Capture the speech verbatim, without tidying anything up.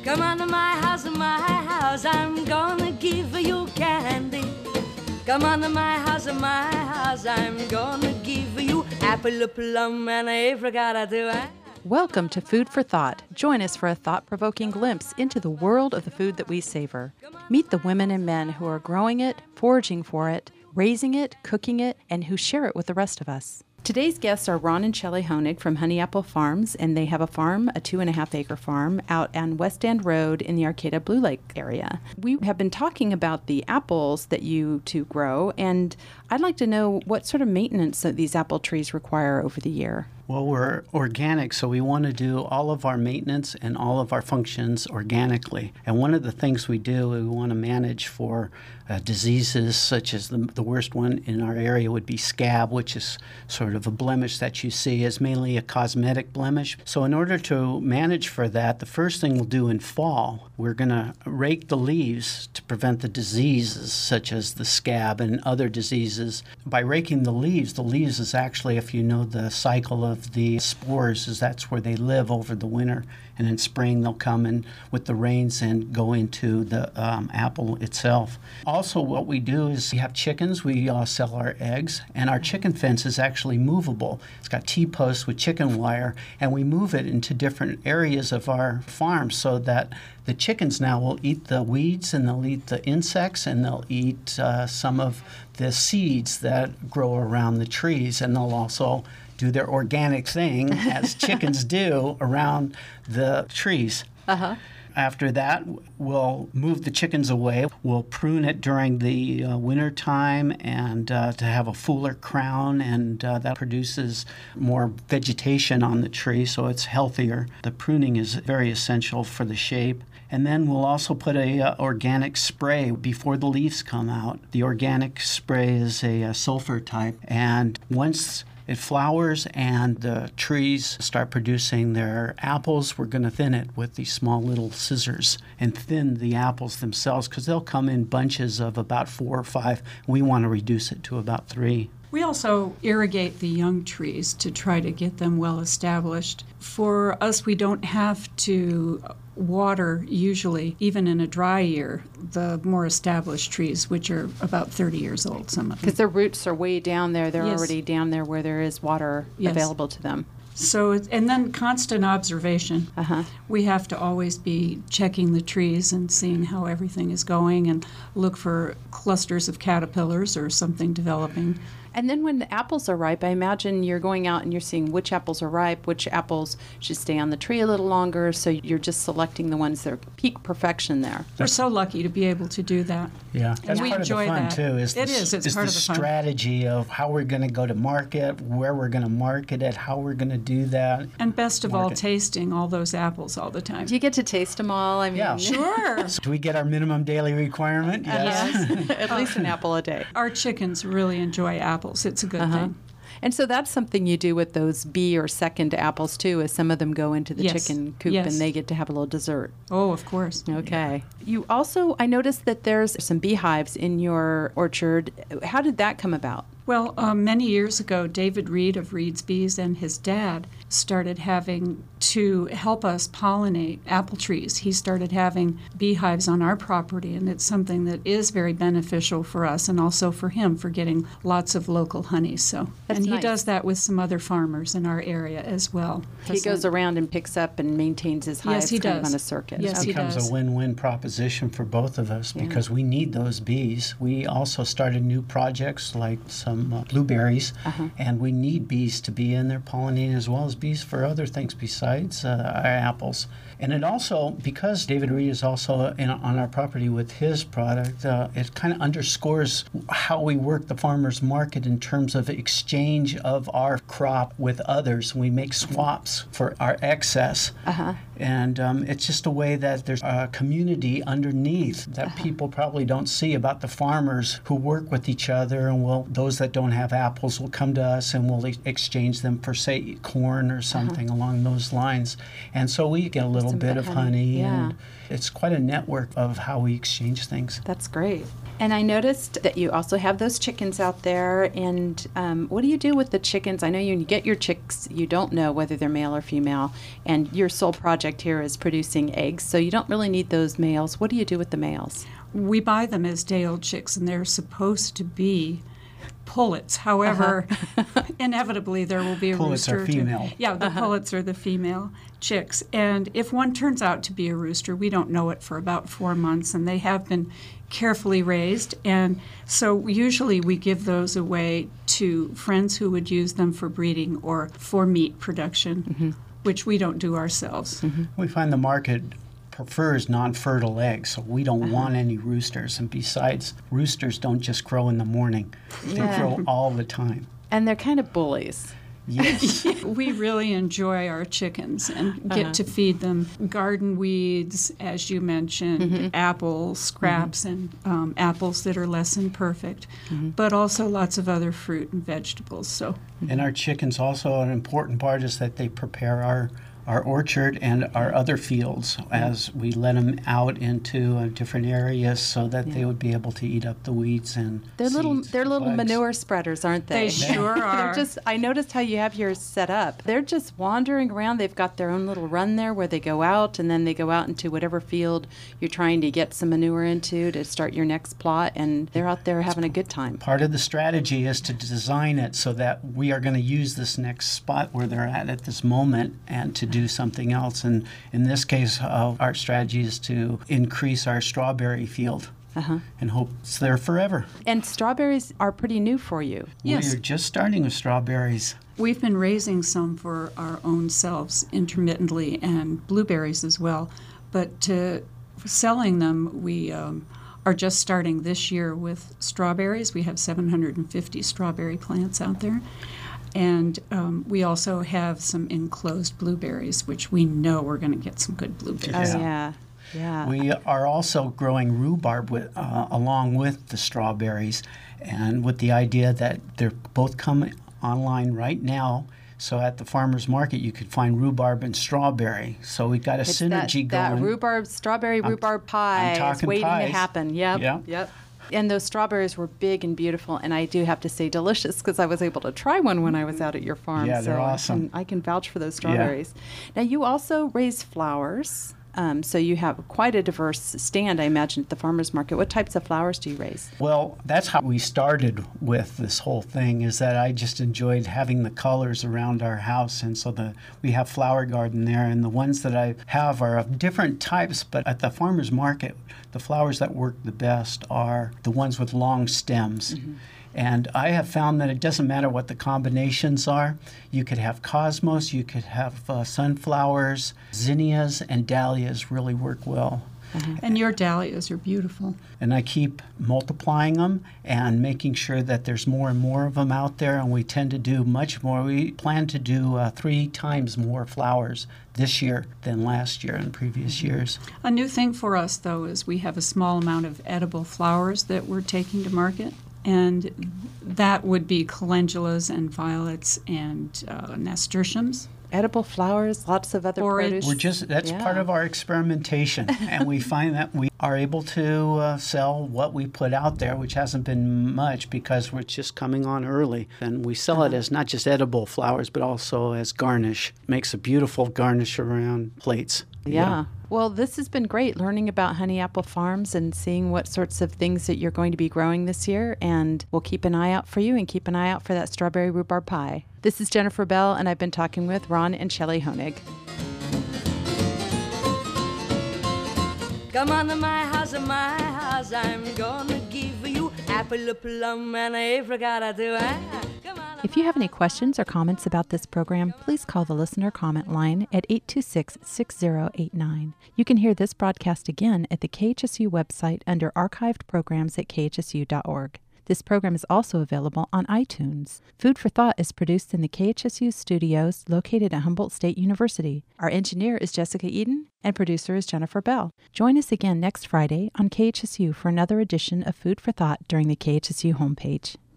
Come on to my house, my house, I'm gonna give you candy. Come on to my house, my house, I'm gonna give you apple, plum, and apricot too. Welcome to Food for Thought. Join us for a thought-provoking glimpse into the world of the food that we savor. Meet the women and men who are growing it, foraging for it, raising it, cooking it, and who share it with the rest of us. Today's guests are Ron and Shelley Honig from Honey Apple Farms, and they have a farm, a two and a half acre farm, out on West End Road in the Arcata Blue Lake area. We have been talking about the apples that you two grow, and I'd like to know what sort of maintenance that these apple trees require over the year. Well, we're organic, so we want to do all of our maintenance and all of our functions organically. And one of the things we do, we want to manage for uh, diseases such as the, the worst one in our area would be scab, which is sort of a blemish that you see is mainly a cosmetic blemish. So in order to manage for that, the first thing we'll do in fall, we're going to rake the leaves to prevent the diseases such as the scab and other diseases. By raking the leaves, the leaves is actually, if you know the cycle of the spores, is that's where they live over the winter, and in spring they'll come in with the rains and go into the um, apple itself. Also, what we do is we have chickens. We uh, sell our eggs, and our chicken fence is actually movable. It's got T-posts with chicken wire, and we move it into different areas of our farm so that the chickens now will eat the weeds, and they'll eat the insects, and they'll eat uh, some of the seeds that grow around the trees, and they'll also do their organic thing, as chickens do, around the trees. Uh-huh. After that, we'll move the chickens away. We'll prune it during the uh, winter time and uh, to have a fuller crown, and uh, that produces more vegetation on the tree, so it's healthier. The pruning is very essential for the shape. And then we'll also put a uh, organic spray before the leaves come out. The organic spray is a, a sulfur type, and once it flowers and the trees start producing their apples, we're going to thin it with these small little scissors and thin the apples themselves, because they'll come in bunches of about four or five. We want to reduce it to about three. We also irrigate the young trees to try to get them well established. For us, we don't have to water usually, even in a dry year, the more established trees, which are about thirty years old, some of them. Because their roots are way down there. They're Yes. already down there where there is water Yes. available to them. So, it- and then constant observation. Uh-huh. We have to always be checking the trees and seeing how everything is going, and look for clusters of caterpillars or something developing. And then when the apples are ripe, I imagine you're going out and you're seeing which apples are ripe, which apples should stay on the tree a little longer, so you're just selecting the ones that are peak perfection there. We're so lucky to be able to do that. Yeah, And that's we part enjoy of the fun that. too. Is It the, is. It's is part the of the fun. strategy of how we're going to go to market, where we're going to market it, how we're going to do that. And best of all, Market. tasting all those apples all the time. Do you get to taste them all? I mean, Yeah. Sure. Do we get our minimum daily requirement? Yes. At least an apple a day. Our chickens really enjoy apples. It's a good Uh-huh. thing. And so that's something you do with those bee or second apples too, is some of them go into the Yes. chicken coop Yes. and they get to have a little dessert. Oh, of course. Okay. You also, I noticed that there's some beehives in your orchard. How did that come about? Well, um, many years ago, David Reed of Reed's Bees and his dad started having to help us pollinate apple trees. He started having beehives on our property, and it's something that is very beneficial for us and also for him for getting lots of local honey. So, That's and he nice. does that with some other farmers in our area as well. He goes around and picks up and maintains his hives Yes, he kind of does. on a circuit. Yes, It he becomes does. a win-win proposition for both of us, Yeah. because we need those bees. We also started new projects like some uh, blueberries, Uh-huh. and we need bees to be in there pollinating as well as bees for other things besides uh, our apples. And it also, because David Reed is also in, on our property with his product, uh, it kind of underscores how we work the farmer's market in terms of exchange of our crop with others. We make swaps for our excess. Uh-huh. And um, it's just a way that there's a community underneath that Uh-huh. people probably don't see about the farmers who work with each other. And will those that don't have apples will come to us and we'll e- exchange them for, say, corn or something along those lines. And so we get a little Some bit of honey, yeah. and it's quite a network of how we exchange things. That's great. And I noticed that you also have those chickens out there. And um, what do you do with the chickens? I know you get your chicks, you don't know whether they're male or female, and your sole project project here is producing eggs, so you don't really need those males. What do you do with the males? We buy them as day-old chicks, and they're supposed to be pullets. However, uh-huh. inevitably there will be a pullets rooster. Are female. To, yeah, the uh-huh. pullets are the female chicks. And if one turns out to be a rooster, we don't know it for about four months, and they have been carefully raised. And so usually we give those away to friends who would use them for breeding or for meat production, mm-hmm. which we don't do ourselves. Mm-hmm. We find the market prefers non-fertile eggs, so we don't uh-huh. want any roosters. And besides, roosters don't just crow in the morning. They yeah. crow all the time. And they're kind of bullies. Yes. We really enjoy our chickens and get uh-huh. to feed them garden weeds, as you mentioned, mm-hmm. apples, scraps, mm-hmm. and um, apples that are less than perfect, mm-hmm. but also lots of other fruit and vegetables. So, and our chickens also, an important part is that they prepare our our orchard and our other fields as we let them out into uh, different areas so that yeah. they would be able to eat up the weeds and they're seeds, little they're little bugs. Manure spreaders, aren't they? They sure are. They're just I noticed how you have yours set up. They're just wandering around. They've got their own little run there where they go out, and then they go out into whatever field you're trying to get some manure into to start your next plot, and they're out there having a good time. Part of the strategy is to design it so that we are going to use this next spot where they're at at this moment and to do something else. And in this case, uh, our strategy is to increase our strawberry field uh-huh. and hope it's there forever. And strawberries are pretty new for you. Yes. We're just starting with strawberries. We've been raising some for our own selves intermittently, and blueberries as well. But to, for selling them, we um, are just starting this year with strawberries. We have seven hundred fifty strawberry plants out there. And um, we also have some enclosed blueberries, which we know we're going to get some good blueberries. Oh, yeah. Yeah. We are also growing rhubarb with, uh, along with the strawberries, and with the idea that they're both coming online right now. So at the farmer's market, you could find rhubarb and strawberry. So we've got a it's synergy that, going. That rhubarb, strawberry I'm, rhubarb pie I'm is waiting pies. to happen. Yep. Yep. Yep. And those strawberries were big and beautiful, and I do have to say delicious because I was able to try one when I was out at your farm. Yeah, they're so awesome. I can, I can vouch for those strawberries. Yeah. Now, you also raise flowers, um, so you have quite a diverse stand, I imagine, at the farmer's market. What types of flowers do you raise? Well, that's how we started with this whole thing, is that I just enjoyed having the colors around our house, and so the we have flower garden there, and the ones that I have are of different types, but at the farmer's market, the flowers that work the best are the ones with long stems. Mm-hmm. And I have found that it doesn't matter what the combinations are. You could have cosmos, you could have uh, sunflowers, zinnias, and dahlias really work well. Mm-hmm. And your dahlias are beautiful. And I keep multiplying them and making sure that there's more and more of them out there, and we tend to do much more. We plan to do uh, three times more flowers this year than last year and previous mm-hmm. years. A new thing for us, though, is we have a small amount of edible flowers that we're taking to market, and that would be calendulas and violets and uh, nasturtiums. Edible flowers, lots of other Or produce. We're just that's yeah. part of our experimentation, and we find that we are able to uh, sell what we put out there, which hasn't been much because we're just coming on early, and we sell uh-huh. it as not just edible flowers but also as garnish. Makes a beautiful garnish around plates. Yeah. yeah. Well, this has been great, learning about Honey Apple Farms and seeing what sorts of things that you're going to be growing this year. And we'll keep an eye out for you and keep an eye out for that strawberry rhubarb pie. This is Jennifer Bell, and I've been talking with Ron and Shelley Honig. Come on to my house, my house, I'm gonna give you apple, a plum, and a apricot or two. If you have any questions or comments about this program, please call the listener comment line at eight two six, six zero eight nine. You can hear this broadcast again at the K H S U website under archived programs at k h s u dot org. This program is also available on iTunes. Food for Thought is produced in the K H S U studios located at Humboldt State University. Our engineer is Jessica Eden, and producer is Jennifer Bell. Join us again next Friday on K H S U for another edition of Food for Thought during the K H S U homepage.